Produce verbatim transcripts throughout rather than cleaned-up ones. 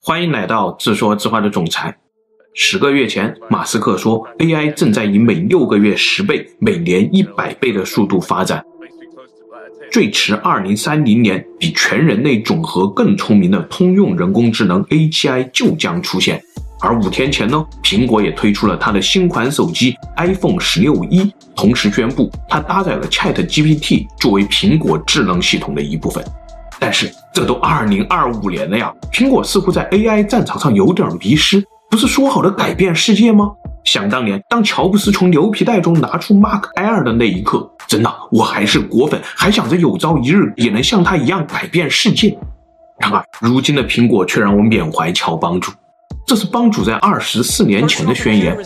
欢迎来到自说自话的总裁。十个月前，马斯克说 A I 正在以每六个月十倍、每年一百倍的速度发展，最迟二零三零年，比全人类总和更聪明的通用人工智能 A G I 就将出现。而五天前呢，苹果也推出了它的新款手机 iPhone 十六 E， 同时宣布它搭载了 ChatGPT 作为苹果智能系统的一部分。但是这都二零二五年了呀，苹果似乎在 A I 战场上有点迷失，不是说好的改变世界吗？想当年，当乔布斯从牛皮袋中拿出 Mac Air 的那一刻，真的我还是果粉，还想着有朝一日也能像他一样改变世界。然而如今的苹果却让我缅怀乔帮主，这是帮主在二十四年前的宣言。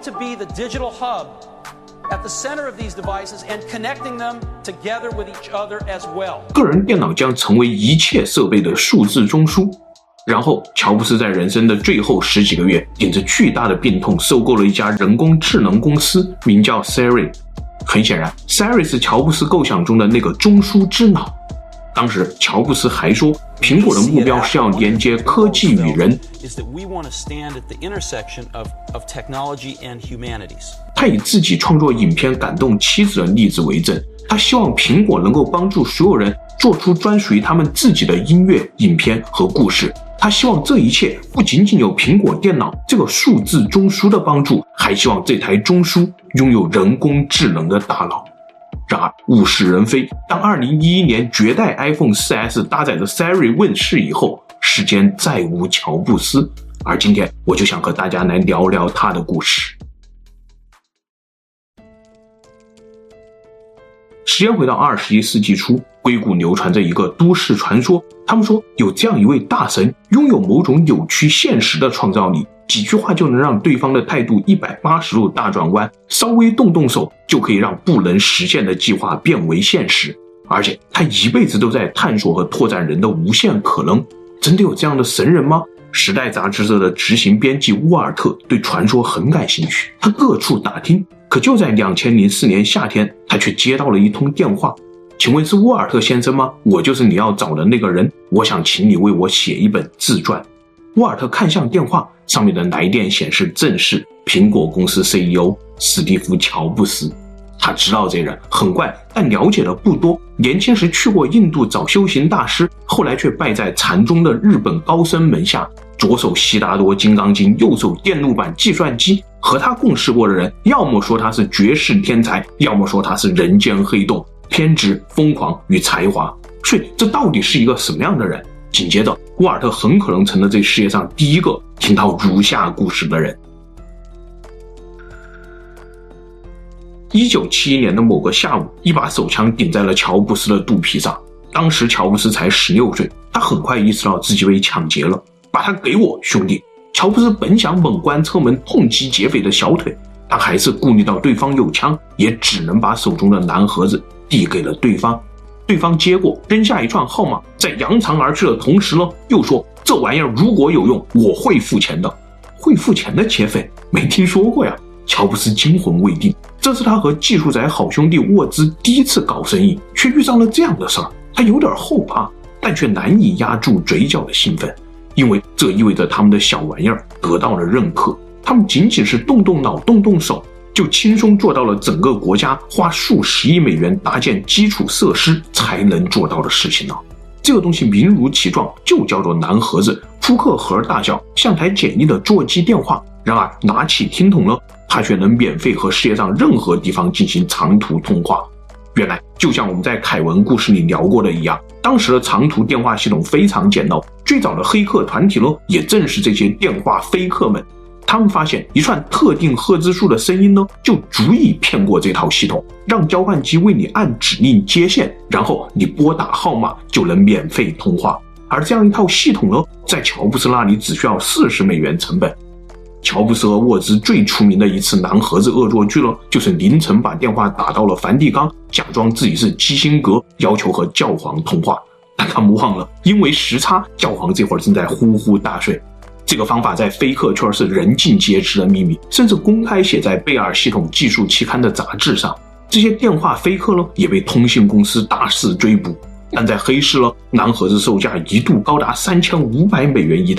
At the center of these devices and connecting them together with each other as well. 个人电脑将成为一切设备的数字中枢。然后乔布斯在人生的最后十几个月，顶着巨大的病痛收购了一家人工智能公司，名叫 Siri。 很显然 Siri 是乔布斯构想中的那个中枢之脑。当时乔布斯还说，苹果的目标是要连接科技与人，他以自己创作影片感动妻子的例子为证，他希望苹果能够帮助所有人做出专属于他们自己的音乐、影片和故事。他希望这一切不仅仅有苹果电脑这个数字中枢的帮助，还希望这台中枢拥有人工智能的大脑。然而物是人非，当二零一一年绝代 iPhone 四 S 搭载着 Siri 问世以后，世间再无乔布斯。而今天我就想和大家来聊聊他的故事。时间回到二十一世纪初，硅谷流传着一个都市传说，他们说有这样一位大神，拥有某种扭曲现实的创造力，几句话就能让对方的态度一百八十度大转弯，稍微动动手就可以让不能实现的计划变为现实。而且他一辈子都在探索和拓展人的无限可能。真的有这样的神人吗？时代杂志社的执行编辑沃尔特对传说很感兴趣，他各处打听，可就在二零零四年夏天，他却接到了一通电话。请问是沃尔特先生吗？我就是你要找的那个人，我想请你为我写一本自传。沃尔特看向电话，上面的来电显示正是苹果公司 C E O 史蒂夫·乔布斯。他知道这人很怪，但了解的不多。年轻时去过印度找修行大师，后来却拜在禅宗的日本高僧门下，左手悉达多金刚经，右手电路板计算机。和他共事过的人，要么说他是绝世天才，要么说他是人间黑洞，偏执、疯狂与才华。所以这到底是一个什么样的人？紧接着沃尔特很可能成了这世界上第一个听到如下故事的人。一九七一年的某个下午，一把手枪顶在了乔布斯的肚皮上。当时乔布斯才十六岁，他很快意识到自己被抢劫了。把它给我，兄弟！乔布斯本想猛关车门痛击劫匪的小腿，但还是顾虑到对方有枪，也只能把手中的蓝盒子递给了对方。对方接过，扔下一串号码，在扬长而去的同时呢，又说这玩意儿如果有用，我会付钱的。会付钱的劫匪没听说过呀。乔布斯惊魂未定，这是他和技术宅好兄弟沃兹第一次搞生意，却遇上了这样的事儿，他有点后怕，但却难以压住嘴角的兴奋，因为这意味着他们的小玩意儿得到了认可。他们仅仅是动动脑动动手，就轻松做到了整个国家花数十亿美元搭建基础设施才能做到的事情了。这个东西名如其状，就叫做蓝盒子，扑克盒大小，像台简易的座机电话。然而拿起听筒了，它却能免费和世界上任何地方进行长途通话。原来就像我们在凯文故事里聊过的一样，当时的长途电话系统非常简陋，最早的黑客团体呢，也正是这些电话飞客们。他们发现一串特定赫兹数的声音呢，就足以骗过这套系统，让交换机为你按指令接线，然后你拨打号码就能免费通话。而这样一套系统呢，在乔布斯那里只需要四十美元成本。乔布斯和沃兹最出名的一次蓝盒子恶作剧呢，就是凌晨把电话打到了梵蒂冈，假装自己是基辛格，要求和教皇通话。但他们忘了，因为时差，教皇这会儿正在呼呼大睡。这个方法在飞客圈是人尽皆知的秘密，甚至公开写在贝尔系统技术期刊的杂志上。这些电话飞客呢，也被通信公司大肆追捕。但在黑市呢，蓝盒子售价一度高达三千五百美元一台，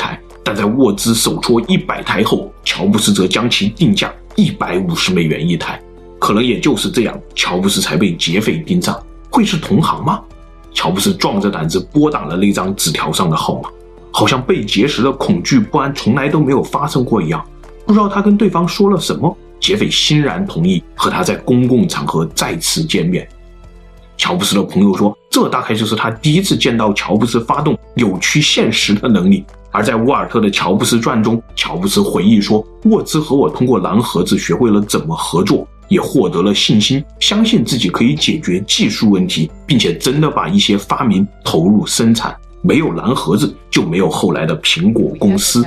但在沃兹首戳一百台后，乔布斯则将其定价一百五十美元一台。可能也就是这样，乔布斯才被劫匪盯上。会是同行吗？乔布斯壮着胆子拨打了那张纸条上的号码，好像被劫时的恐惧不安从来都没有发生过一样。不知道他跟对方说了什么，劫匪欣然同意和他在公共场合再次见面。乔布斯的朋友说，这大概就是他第一次见到乔布斯发动扭曲现实的能力。而在沃尔特的《乔布斯传》中，乔布斯回忆说，沃兹和我通过蓝盒子学会了怎么合作，也获得了信心，相信自己可以解决技术问题，并且真的把一些发明投入生产。没有蓝盒子，就没有后来的苹果公司。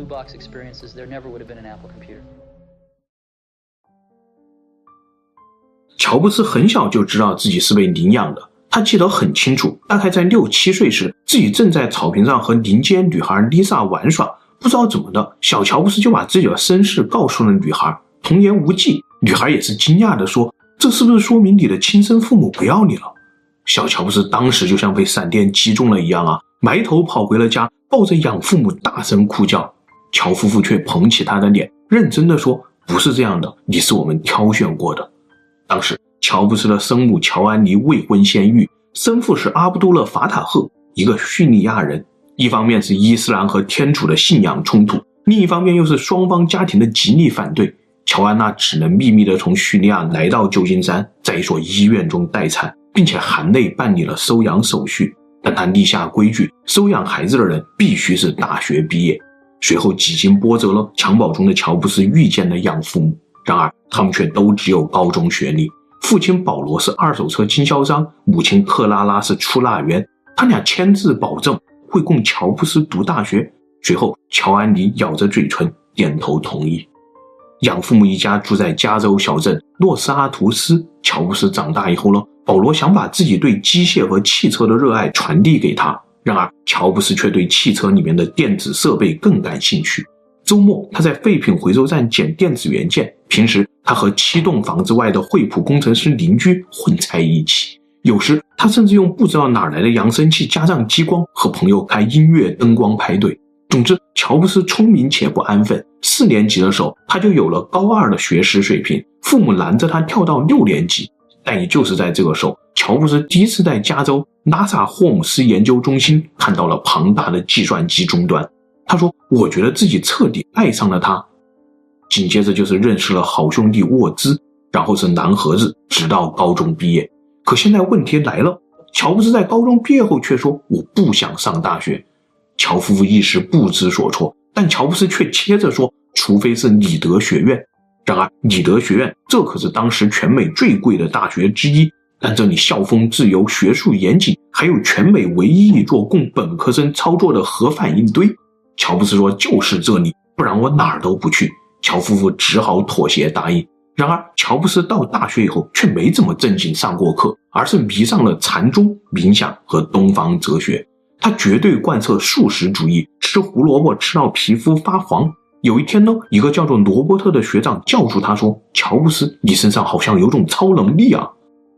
乔布斯很小就知道自己是被领养的，他记得很清楚，大概在六七岁时，自己正在草坪上和邻街女孩丽莎玩耍，不知道怎么的，小乔布斯就把自己的身世告诉了女孩，童言无忌。女孩也是惊讶地说，这是不是说明你的亲生父母不要你了？小乔布斯当时就像被闪电击中了一样啊，埋头跑回了家，抱着养父母大声哭叫。乔夫妇却捧起他的脸，认真地说，不是这样的，你是我们挑选过的。当时乔布斯的生母乔安妮未婚先孕，生父是阿卜杜勒·法塔赫，一个叙利亚人。一方面是伊斯兰和天主的信仰冲突，另一方面又是双方家庭的极力反对。乔安娜只能秘密地从叙利亚来到旧金山，在一所医院中待产，并且含泪办理了收养手续。但她立下规矩，收养孩子的人必须是大学毕业。随后几经波折了，襁褓中的乔布斯遇见了养父母，然而他们却都只有高中学历。父亲保罗是二手车经销商，母亲克拉拉是出纳员，他俩签字保证会供乔布斯读大学。随后乔安妮咬着嘴唇点头同意。养父母一家住在加州小镇洛斯阿图斯。乔布斯长大以后呢，保罗想把自己对机械和汽车的热爱传递给他，然而乔布斯却对汽车里面的电子设备更感兴趣。周末他在废品回收站捡电子元件，平时他和七栋房子外的惠普工程师邻居混在一起，有时他甚至用不知道哪来的扬声器加上激光和朋友开音乐灯光派对。总之乔布斯聪明且不安分，四年级的时候他就有了高二的学识水平，父母拦着他跳到六年级。但也就是在这个时候，乔布斯第一次在加州拉萨霍姆斯研究中心看到了庞大的计算机终端。他说，我觉得自己彻底爱上了它。紧接着就是认识了好兄弟沃兹，然后是蓝盒子，直到高中毕业。可现在问题来了，乔布斯在高中毕业后却说，我不想上大学。乔夫妇一时不知所措，但乔布斯却接着说，除非是里德学院。然而里德学院这可是当时全美最贵的大学之一，但这里校风自由，学术严谨，还有全美唯一一座供本科生操作的核反应堆。乔布斯说，就是这里，不然我哪儿都不去。乔夫妇只好妥协答应。然而乔布斯到大学以后却没怎么正经上过课，而是迷上了禅宗、冥想和东方哲学。他绝对贯彻素食主义，吃胡萝卜吃到皮肤发黄。有一天呢，一个叫做罗伯特的学长叫住他说，乔布斯，你身上好像有种超能力啊。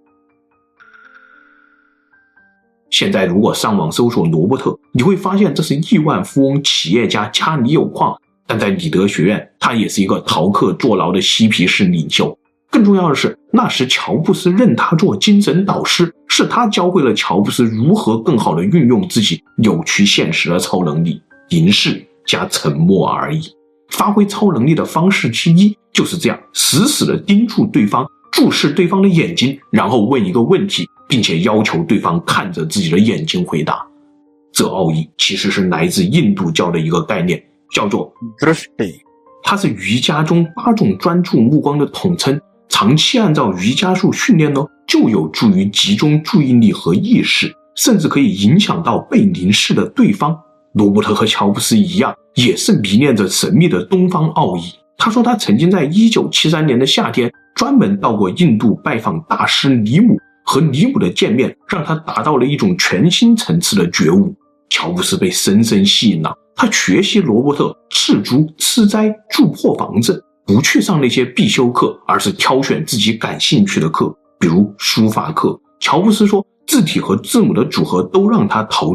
现在如果上网搜索罗伯特，你会发现这是亿万富翁企业家家里有矿，但在里德学院他也是一个逃课坐牢的嬉皮士领袖。更重要的是，那时乔布斯认他做精神导师，是他教会了乔布斯如何更好地运用自己扭曲现实的超能力，凝视加沉默而已。发挥超能力的方式之一就是这样，死死地盯住对方，注视对方的眼睛，然后问一个问题，并且要求对方看着自己的眼睛回答。这奥义其实是来自印度教的一个概念，叫做 Drishti， 它是瑜伽中八种专注目光的统称。长期按照瑜伽术训练呢，就有助于集中注意力和意识，甚至可以影响到被凝视的对方。罗伯特和乔布斯一样，也是迷恋着神秘的东方奥义。他说他曾经在一九七三年的夏天专门到过印度拜访大师尼姆，和尼姆的见面让他达到了一种全新层次的觉悟。乔布斯被深深吸引了，他学习罗伯特赤足、吃斋、住破房子，不去上那些必修课，而是挑选自己感兴趣的课，比如书法课。乔布斯说，字体和字母的组合都让他陶醉，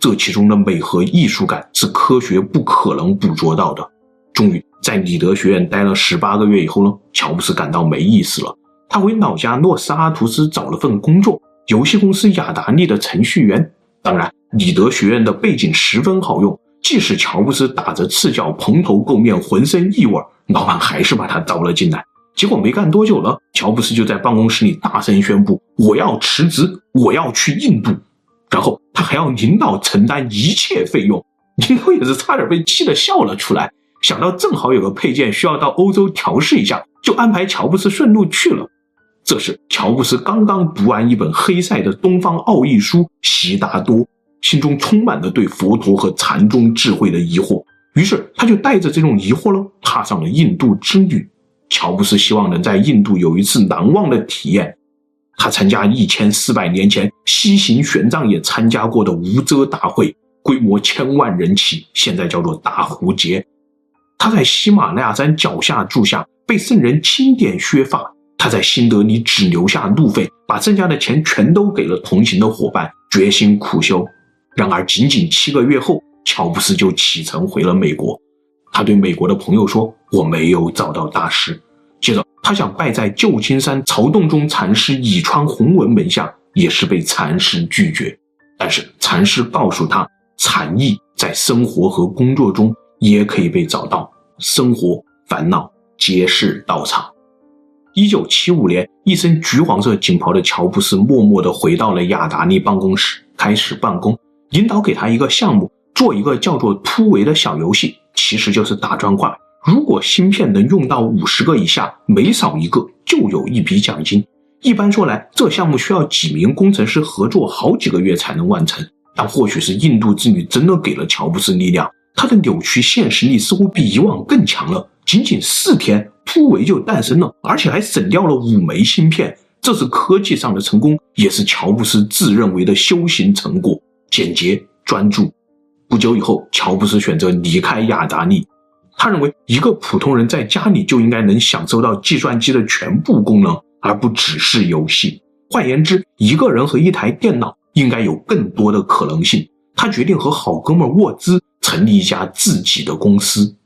这其中的美和艺术感是科学不可能捕捉到的。终于在里德学院待了十八个月以后呢，乔布斯感到没意思了，他回老家洛斯阿图斯找了份工作，游戏公司雅达利的程序员。当然里德学院的背景十分好用，即使乔布斯打着赤脚蓬头垢面浑身异味，老板还是把他招了进来。结果没干多久了，乔布斯就在办公室里大声宣布，我要辞职，我要去印度，然后他还要领导承担一切费用。领导也是差点被气得笑了出来，想到正好有个配件需要到欧洲调试一下，就安排乔布斯顺路去了。这时乔布斯刚刚读完一本黑塞的东方奥义书《悉达多》，心中充满了对佛陀和禅宗智慧的疑惑，于是他就带着这种疑惑了踏上了印度之旅。乔布斯希望能在印度有一次难忘的体验。他参加一千四百年前西行玄奘也参加过的无遮大会，规模千万人起，现在叫做大壶节。他在喜马拉雅山脚下住下，被圣人钦点削发。他在新德里只留下路费，把剩下的钱全都给了同行的伙伴，决心苦修。然而仅仅七个月后，乔布斯就启程回了美国。他对美国的朋友说，我没有找到大师。接着他想拜在旧金山曹洞宗禅师以川弘文门下，也是被禅师拒绝。但是禅师告诉他，禅意在生活和工作中也可以被找到，生活烦恼皆是道场。一九七五年，一身橘黄色锦袍的乔布斯默默地回到了雅达利办公室，开始办公。领导给他一个项目，做一个叫做突围的小游戏，其实就是打砖块。如果芯片能用到五十个以下，每少一个就有一笔奖金。一般说来，这项目需要几名工程师合作好几个月才能完成。但或许是印度之旅真的给了乔布斯力量，他的扭曲现实力似乎比以往更强了。仅仅四天，突围就诞生了，而且还省掉了五枚芯片。这是科技上的成功，也是乔布斯自认为的修行成果，简洁专注。不久以后，乔布斯选择离开雅达利。他认为一个普通人在家里就应该能享受到计算机的全部功能，而不只是游戏。换言之，一个人和一台电脑应该有更多的可能性。他决定和好哥们沃兹成立一家自己的公司。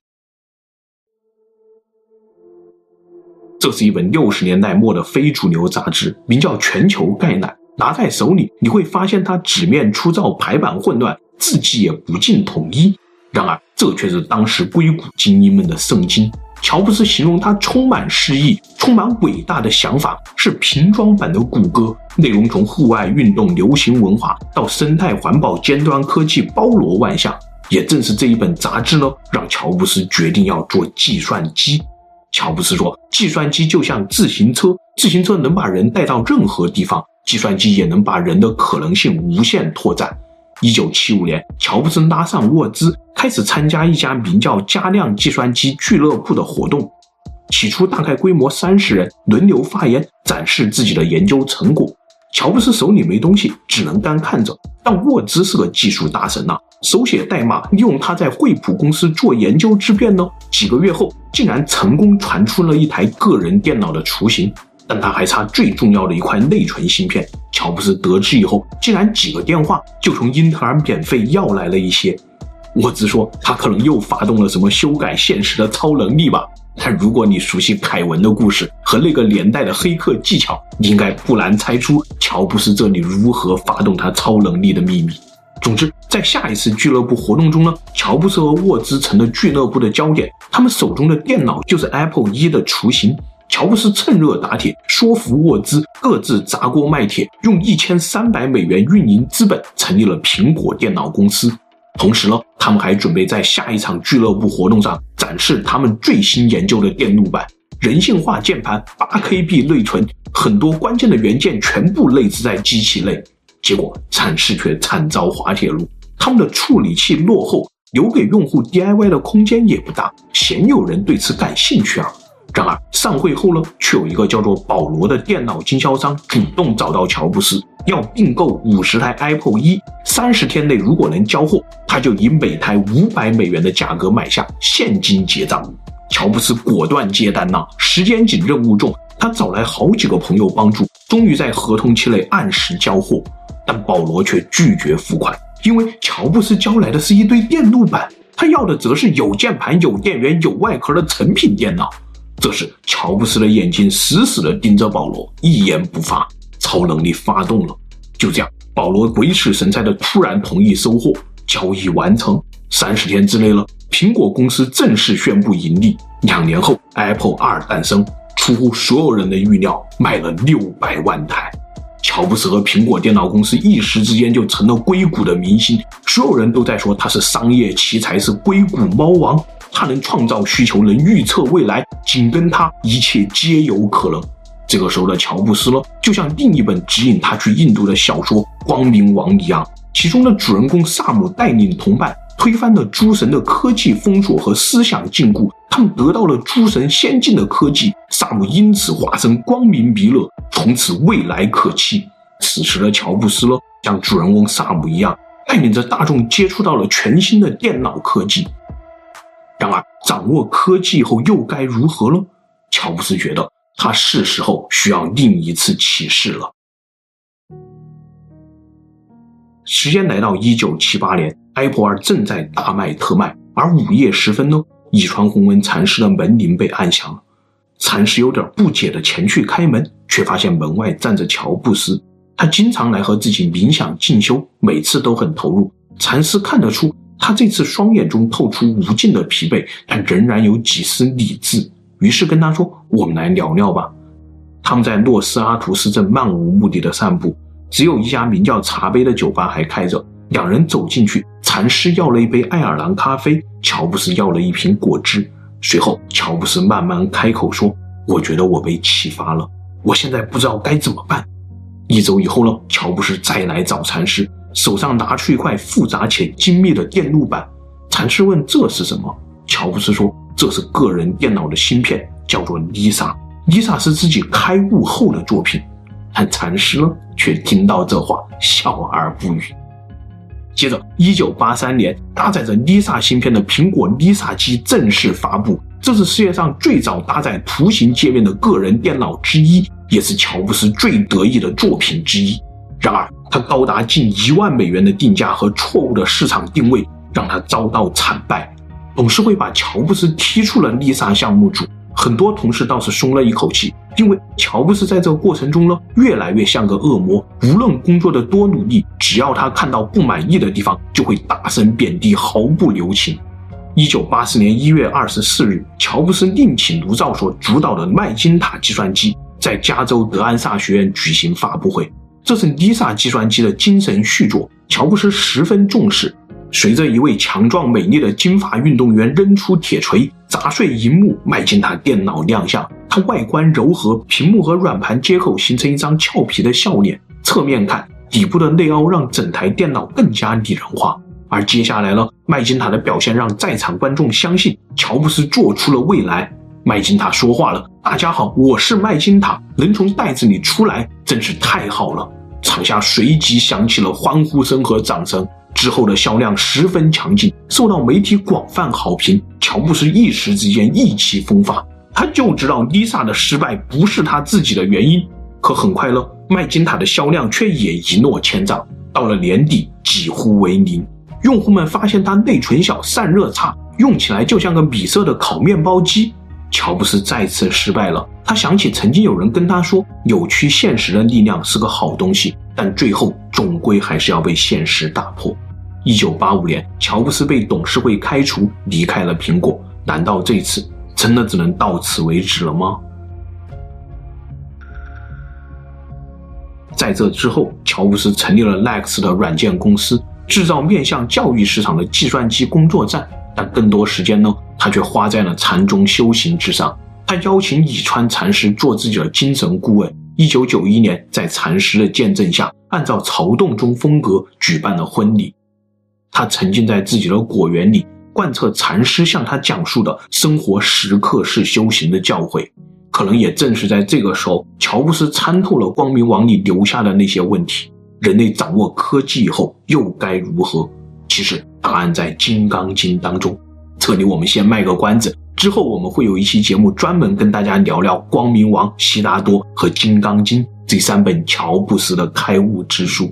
这是一本六十年代末的非主流杂志，名叫《全球概览》。拿在手里，你会发现它纸面粗糙，排版混乱，字迹也不尽统一。然而，这却是当时硅谷精英们的圣经。乔布斯形容它充满诗意，充满伟大的想法，是瓶装版的谷歌。内容从户外运动、流行文化到生态环保、尖端科技，包罗万象。也正是这一本杂志呢，让乔布斯决定要做计算机。乔布斯说，计算机就像自行车，自行车能把人带到任何地方，计算机也能把人的可能性无限拓展。一九七五年，乔布斯拉上沃兹，开始参加一家名叫加量计算机俱乐部的活动。起初大概规模三十人，轮流发言，展示自己的研究成果。乔布斯手里没东西，只能干看着。但沃兹是个技术大神啊，手写代码，利用他在惠普公司做研究之便呢，几个月后竟然成功传出了一台个人电脑的雏形。但他还差最重要的一块内存芯片。乔布斯得知以后，竟然几个电话就从英特尔免费要来了一些。沃兹说，他可能又发动了什么修改现实的超能力吧。但如果你熟悉凯文的故事和那个年代的黑客技巧，你应该不难猜出乔布斯这里如何发动他超能力的秘密。总之，在下一次俱乐部活动中呢，乔布斯和沃兹成了俱乐部的焦点，他们手中的电脑就是 Apple 一的雏形。乔布斯趁热打铁，说服沃兹各自砸锅卖铁，用一千三百美元运营资本成立了苹果电脑公司。同时呢，他们还准备在下一场俱乐部活动上展示他们最新研究的电路板，人性化键盘 八 K B 内存，很多关键的元件全部内置在机器内。结果展示却惨遭滑铁卢，他们的处理器落后，留给用户 D I Y 的空间也不大，鲜有人对此感兴趣啊。然而上会后呢，却有一个叫做保罗的电脑经销商主动找到乔布斯，要并购五十台 Apple 一，三十天内如果能交货，他就以每台五百美元的价格买下，现金结账。乔布斯果断接单呐、啊，时间紧任务重，他找来好几个朋友帮助，终于在合同期内按时交货。但保罗却拒绝付款， 因为乔布斯交来的是一堆电路板，他要的则是有键盘、有电源、有外壳的成品电脑。这时乔布斯的眼睛死死地盯着保罗，一言不发。超能力发动了。就这样，保罗鬼使神差的突然同意收货，交易完成。三十天之内了，苹果公司正式宣布盈利。两年后 ，Apple 二诞生，出乎所有人的预料，卖了六百万台。乔布斯和苹果电脑公司一时之间就成了硅谷的明星，所有人都在说他是商业奇才，是硅谷猫王，他能创造需求，能预测未来，紧跟他一切皆有可能。这个时候的乔布斯呢，就像另一本指引他去印度的小说《光明王》一样，其中的主人公萨姆带领同伴推翻了诸神的科技封锁和思想禁锢，他们得到了诸神先进的科技，萨姆因此化身光明弥勒，从此未来可期。此时的乔布斯呢，像主人公萨姆一样，带领着大众接触到了全新的电脑科技。然而，掌握科技后又该如何呢？乔布斯觉得他是时候需要另一次启示了。时间来到一九七八年 ，Apple 二正在大卖特卖，而午夜时分呢，一川弘文禅师的门铃被按响了。禅师有点不解地前去开门，却发现门外站着乔布斯。他经常来和自己冥想进修，每次都很投入。禅师看得出他这次双眼中透出无尽的疲惫，但仍然有几丝理智。于是跟他说，我们来聊聊吧。他们在洛斯阿图斯镇漫无目的的散步，只有一家名叫茶杯的酒吧还开着。两人走进去，禅师要了一杯爱尔兰咖啡，乔布斯要了一瓶果汁。随后乔布斯慢慢开口说，我觉得我被启发了，我现在不知道该怎么办。一周以后呢，乔布斯再来找禅师，手上拿出一块复杂且精密的电路板。禅师问这是什么，乔布斯说这是个人电脑的芯片，叫做 Lisa。 Lisa 是自己开悟后的作品。但禅师呢，却听到这话笑而不语。接着一九八三年，搭载着 Lisa 芯片的苹果 Lisa 机正式发布，这是世界上最早搭载图形界面的个人电脑之一，也是乔布斯最得意的作品之一。然而它高达近一万美元的定价和错误的市场定位，让他遭到惨败。董事会把乔布斯踢出了 Lisa 项目组，很多同事倒是松了一口气，因为乔布斯在这个过程中呢，越来越像个恶魔，无论工作的多努力，只要他看到不满意的地方，就会大声贬低，毫不留情。一九八四年一月二十四日，乔布斯另请卢照所主导的麦金塔计算机在加州德安萨学院举行发布会，这是 Lisa 计算机的精神续作，乔布斯十分重视。随着一位强壮美丽的金发运动员扔出铁锤砸碎荧幕，麦金塔电脑亮相，它外观柔和，屏幕和软盘接口形成一张俏皮的笑脸，侧面看底部的内凹让整台电脑更加拟人化。而接下来呢，麦金塔的表现让在场观众相信乔布斯做出了未来。麦金塔说话了，大家好，我是麦金塔，能从袋子里出来真是太好了。场下随即响起了欢呼声和掌声。之后的销量十分强劲，受到媒体广泛好评。乔布斯一时之间意气风发，他就知道 Lisa 的失败不是他自己的原因。可很快了，麦金塔的销量却也一落千丈，到了年底几乎为零。用户们发现它内存小，散热差，用起来就像个米色的烤面包机。乔布斯再次失败了，他想起曾经有人跟他说，扭曲现实的力量是个好东西，但最后终归还是要被现实打破。一九八五年，乔布斯被董事会开除，离开了苹果。难道这次真的只能到此为止了吗？在这之后，乔布斯成立了 Lex 的软件公司，制造面向教育市场的计算机工作站。但更多时间呢，他却花在了禅宗修行之上。他邀请以川禅师做自己的精神顾问。一九九一年，在禅师的见证下，按照曹洞宗风格举办了婚礼。他沉浸在自己的果园里，贯彻禅师向他讲述的生活时刻式修行的教诲。可能也正是在这个时候，乔布斯参透了光明王里留下的那些问题：人类掌握科技以后又该如何？其实答案在《金刚经》当中。这里我们先卖个关子，之后我们会有一期节目专门跟大家聊聊光明王、悉达多和《金刚经》这三本乔布斯的开悟之书。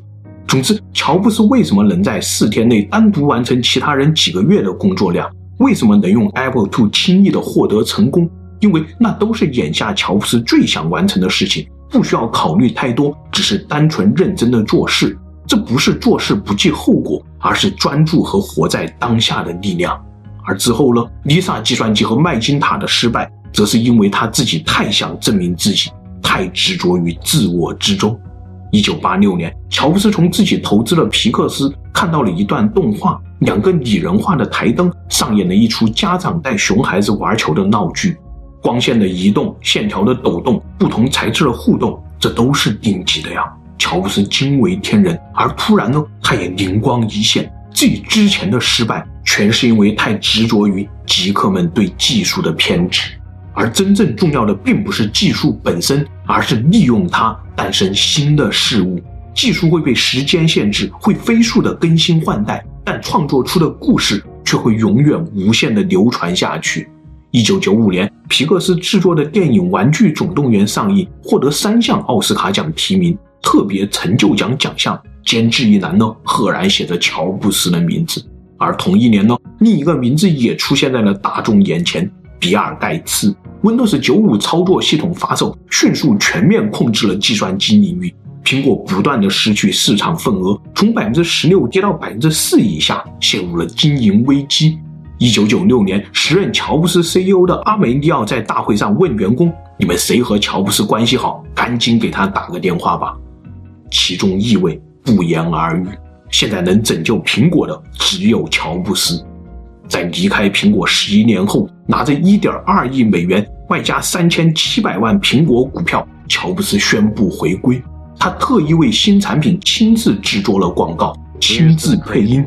总之，乔布斯为什么能在四天内单独完成其他人几个月的工作量？为什么能用 Apple 二 轻易的获得成功？因为那都是眼下乔布斯最想完成的事情，不需要考虑太多，只是单纯认真的做事。这不是做事不计后果，而是专注和活在当下的力量。而之后呢 ，Lisa 计算机和麦金塔的失败，则是因为他自己太想证明自己，太执着于自我之中。一九八六年，乔布斯从自己投资了皮克斯看到了一段动画，两个拟人化的台灯上演了一出家长带熊孩子玩球的闹剧，光线的移动、线条的抖动、不同材质的互动，这都是顶级的呀。乔布斯惊为天人，而突然呢，他也灵光一现，自己之前的失败全是因为太执着于极客们对技术的偏执，而真正重要的并不是技术本身，而是利用它诞生新的事物。技术会被时间限制，会飞速的更新换代，但创作出的故事却会永远无限的流传下去。一九九五年，皮克斯制作的电影《玩具总动员》上映，获得三项奥斯卡奖提名，特别成就奖奖项，监制一栏呢赫然写着乔布斯的名字。而同一年呢，另一个名字也出现在了大众眼前，比尔盖茨。Windows 九十五 操作系统发售，迅速全面控制了计算机领域。苹果不断的失去市场份额，从 百分之十六 跌到 百分之四 以下，陷入了经营危机。一九九六年，时任乔布斯 C E O 的阿梅利奥在大会上问员工：“你们谁和乔布斯关系好？赶紧给他打个电话吧。”其中意味不言而喻。现在能拯救苹果的只有乔布斯。在离开苹果十一年后，拿着 一点二亿美元外加三千七百万苹果股票，乔布斯宣布回归。他特意为新产品亲自制作了广告，亲自配音。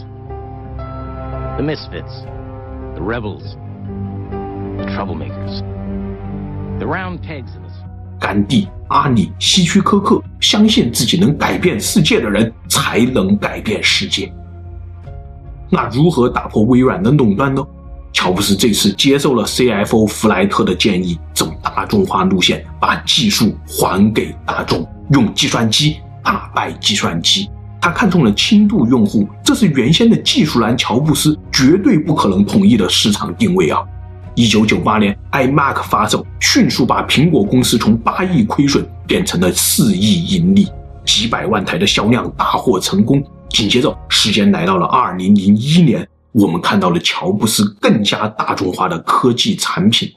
The misfits, the rebels, the troublemakers, the round pegs in the... 甘地、阿里、希区柯克，相信自己能改变世界的人，才能改变世界。那如何打破微软的垄断呢？乔布斯这次接受了 C F O 弗莱特的建议，走大众化路线，把技术还给大众，用计算机打败计算机。他看中了轻度用户，这是原先的技术男乔布斯绝对不可能同意的市场定位啊。一九九八年 iMac 发售，迅速把苹果公司从八亿亏损变成了四亿盈利，几百万台的销量大获成功。紧接着时间来到了二零零一年，我们看到了乔布斯更加大众化的科技产品。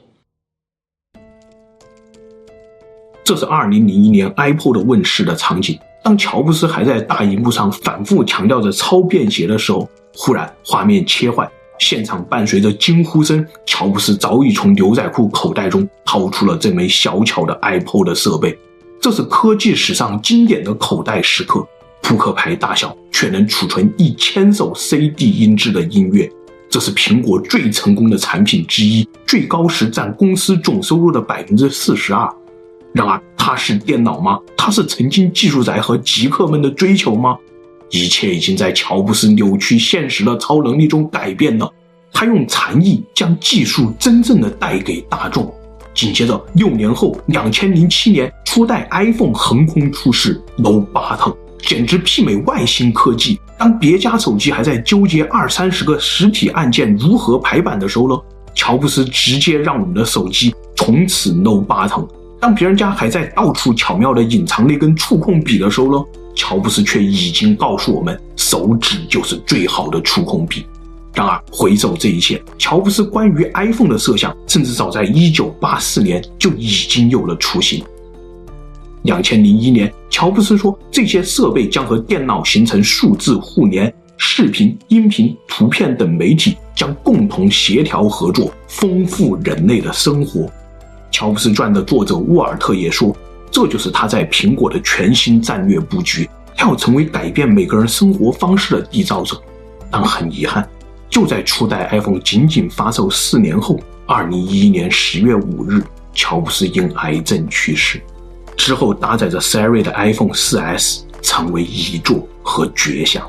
这是二零零一年 iPod 的问世的场景，当乔布斯还在大荧幕上反复强调着超便携的时候，忽然画面切换，现场伴随着惊呼声，乔布斯早已从牛仔裤口袋中掏出了这枚小巧的 iPod 的设备。这是科技史上经典的口袋时刻，扑克牌大小却能储存一千首 C D 音质的音乐。这是苹果最成功的产品之一，最高时占公司总收入的 百分之四十二。然而它是电脑吗？它是曾经技术宅和极客们的追求吗？一切已经在乔布斯扭曲现实的超能力中改变了。他用禅意将技术真正的带给大众。紧接着六年后二零零七年，初代 iPhone 横空出世 ，No Button 简直媲美外星科技。当别家手机还在纠结二三十个实体按键如何排版的时候呢，乔布斯直接让我们的手机从此 No Button。当别人家还在到处巧妙地隐藏那根触控笔的时候呢，乔布斯却已经告诉我们，手指就是最好的触控笔。然而回首这一切，乔布斯关于 iPhone 的设想甚至早在一九八四年就已经有了雏形。二零零一年，乔布斯说，这些设备将和电脑形成数字互联，视频、音频、图片等媒体将共同协调合作，丰富人类的生活。乔布斯传的作者沃尔特也说，这就是他在苹果的全新战略布局，他要成为改变每个人生活方式的缔造者。但很遗憾，就在初代 iPhone 仅仅发售四年后，二零一一年十月五日，乔布斯因癌症去世。之后搭载着 Siri 的 iPhone 四 S 成为遗作和绝响。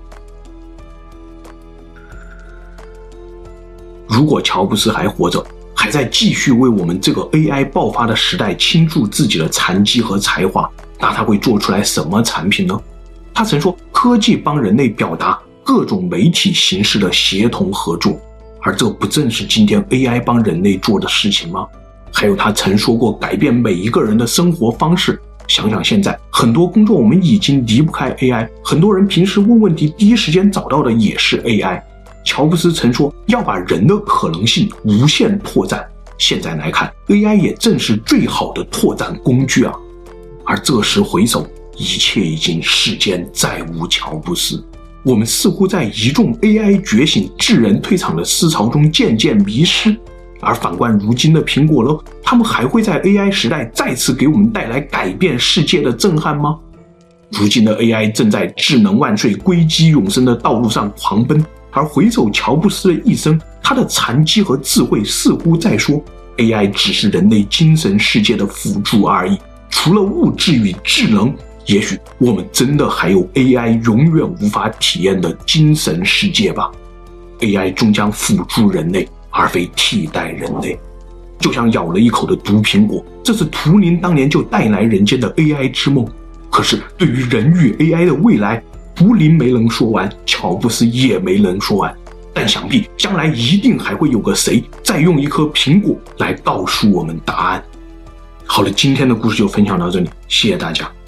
如果乔布斯还活着，还在继续为我们这个 A I 爆发的时代倾注自己的残机和才华，那他会做出来什么产品呢？ 他曾说，科技帮人类表达各种媒体形式的协同合作，而这不正是今天 A I 帮人类做的事情吗？还有他曾说过改变每一个人的生活方式。想想现在很多工作我们已经离不开 A I， 很多人平时问问题第一时间找到的也是 A I。 乔布斯曾说要把人的可能性无限拓展，现在来看 A I 也正是最好的拓展工具啊。而这时回首，一切已经世间再无乔布斯，我们似乎在一众 A I 觉醒智人退场的思潮中渐渐迷失。而反观如今的苹果呢，他们还会在 A I 时代再次给我们带来改变世界的震撼吗？如今的 A I 正在智能万岁、硅基永生的道路上狂奔，而回首乔布斯的一生，他的禅机和智慧似乎在说 A I 只是人类精神世界的辅助而已，除了物质与智能，也许我们真的还有 A I 永远无法体验的精神世界吧。 A I 终将辅助人类而非替代人类，就像咬了一口的毒苹果，这是图灵当年就带来人间的 A I 之梦。可是对于人与 A I 的未来，图灵没能说完，乔布斯也没能说完，但想必将来一定还会有个谁再用一颗苹果来告诉我们答案。好了，今天的故事就分享到这里，谢谢大家。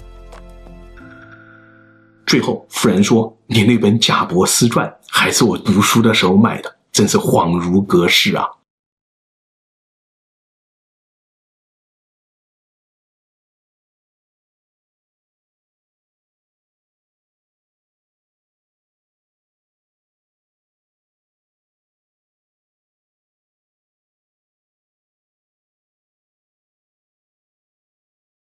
最后夫人说，你那本贾伯斯传还是我读书的时候买的，真是恍如隔世啊。